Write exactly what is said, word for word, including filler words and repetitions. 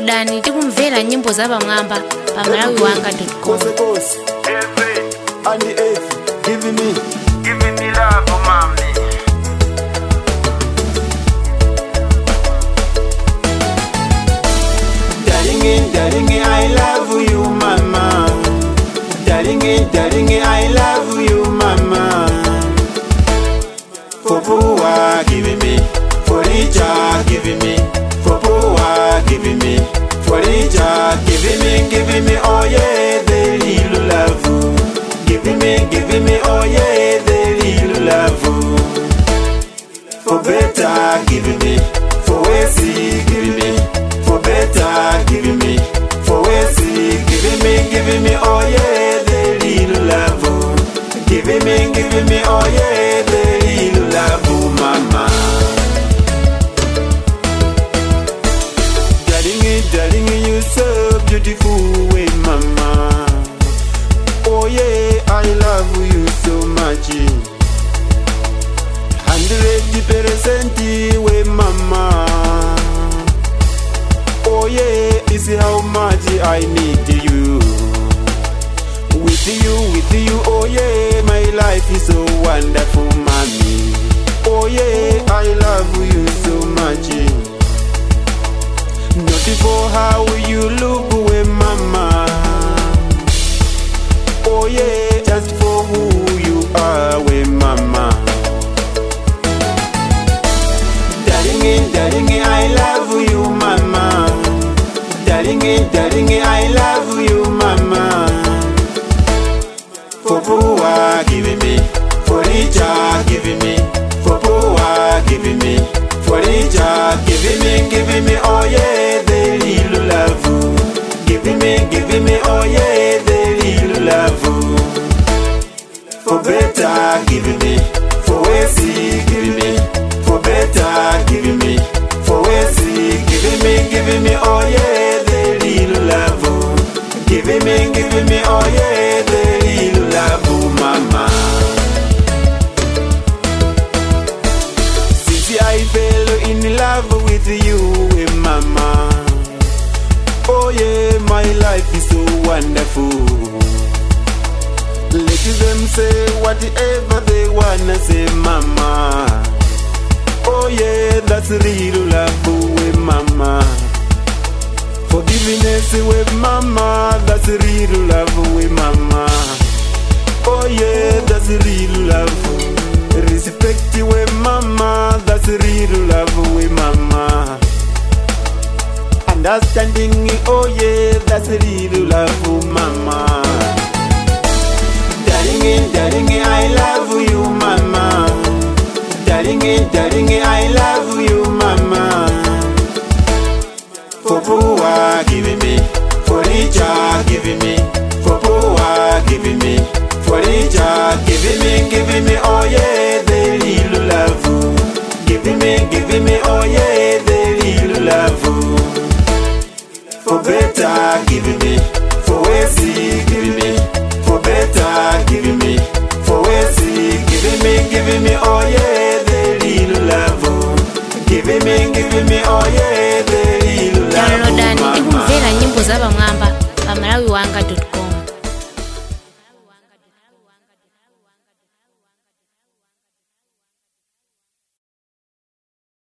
Downloadani tikumvera nyimbo za Bamwamba pa malawi wanga dot com. And the eighth, give me, give me love, mommy. Darling, darling, I love you, mama. Darling, darling, I love you, mama. For poor, give me, for richer, give me, for poor, give me, for richer, give me, give me, oh yeah, the little love. Give me, give me, oh yeah, the little love. For better, give me, for worse, give me, for better, give me, for worse, give me, give me, oh yeah, the little love. Give me, give me, oh yeah, the little love, mama. Darling, darling, you so beautiful, way, mama. Oh yeah, I love you so much. Hundred percent way, mama. Oh yeah, is how much I need you. With you, with you, oh yeah, my life is so wonderful, mommy. Oh yeah, I love you so much. Not for how you look, way, mama. Oh yeah, just for who you are, way, mama. Darling, darling, I love you, mama. Darling, darling, I love you, mama. For poor, give me, for richer, give me, for poor, give me, for richer, give me, give me, oh yeah, the little love. Give me, give me, oh yeah, the little love. For better, give me, for worse, give me, for better, give me, for worse, give me, give me, oh yeah, the little love. Give me, give me, oh yeah, the little love, mama. Since I fell in love with you, mama. Oh yeah, my life is so wonderful. Let them say whatever they wanna say, mama. Oh yeah, that's real love with mama. Forgiveness with mama, that's real love with mama. Oh yeah, that's real love. Respect with mama, that's real love with mama. Understanding, oh yeah, that's real love, mama. Darling, darling, I love you, mama. Darling, darling, I love you, mama. For poor, give me, for richer, give me, for poor, give me, for richer, give me, give me, oh yeah, the little love. Give me, give me, oh yeah, the little love. For better, give me, for worse, give me, for better, give me, for worse, give me, give me, oh yeah, the little love. Give me, give me, oh yeah, the little love. Downloadani tikumvera nyimbo za Bamwamba pa malawi wanga dot com.